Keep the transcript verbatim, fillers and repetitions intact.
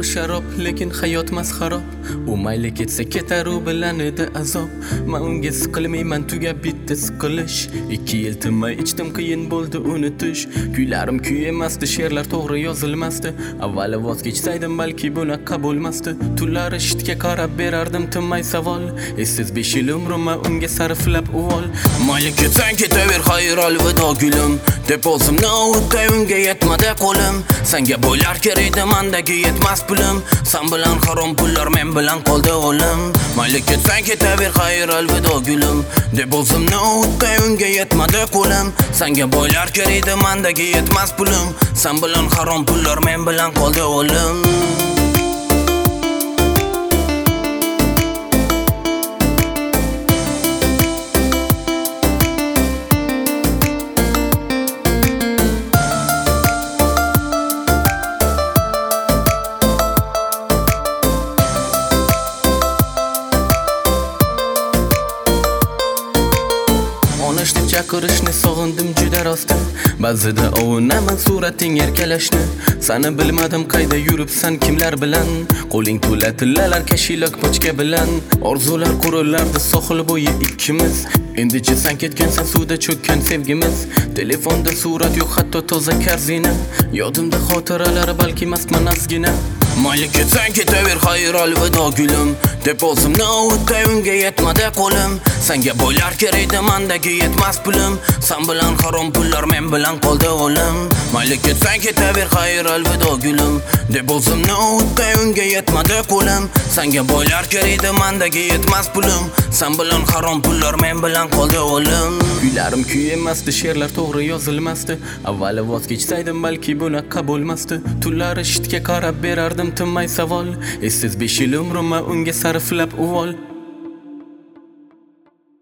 sharob, lekin hayot masxarob. U mayli ketsa ketar, u bilan edi azob. Men unga siqilmayman, tugab bitdi siqilish. ikki yil tinmay ichdim, qiyin bo'ldi unutish. Kuylarim kuy emasdi, she'rlar to'g'ri yozilmasdi. Avvali voz kechsaydim, balki bunaqa bo'lmasdi. Tunlari shitga qarab berardim tinmay savol. Essiz besh yil umrimni unga sarflab uvol. Mayli ketsang ketaver, xayr alvido gulim, deb o'zimni ovutay, unga yetmadi qo'lim. Senga bo'lar kerak, mandagi yetmas pulim. Sen bilan harom pullar, men bilan qoldi o'lim. Mayli ketsang ketaver, xayr alvido gulim, deb o'zimni ovutay, unga yetmadi qo'lim. Senga bo'lar kerak, mandagi yetmas pulim. Sen bilan harom pullar, men bilan qoldi o'lim. Onashni chaqirishni sog'indim juda rosti. Ba'zida ovunaman surating erkalashni. Seni bilmadim qayda yuribsan, kimlar bilan. Qo'ling to'la tillalar, kashilak pochka bilan. Orzular qurilardi sohil bo'yi ikkimiz. Endi-chi sen ketgansan, suvda cho'kkan sevgimiz. Telefonda surat yo'q, hatto toza karzina. Yodimda xotiralari, balki mastman azgina. Mayli ketsang ketaver, xayr alvido gulim, deb o'zimni ovutay, unga yetmadi qo'lim. Senga bo'lar kerak, mandagi yetmas pulim. Sen bilan harom pullar, men bilan qoldi o'lim. Mayli ketsang ketaver, xayr alvido gulim, deb o'zimni ovutay, unga yetmadi qo'lim. Senga bo'lar kerak, mandagi yetmas pulim. Sen bilan harom pullar, men bilan qoldi o'lim. Kuylarim kuy emasdi, she'rlar to'g'ri yozilmasdi. Avvali voz kechsaydim, balki bunaqa bo'lmasdi. Tunlari shitga qarab berardim tinmay savol. Essiz besh yil umrimni unga sarflab uvol.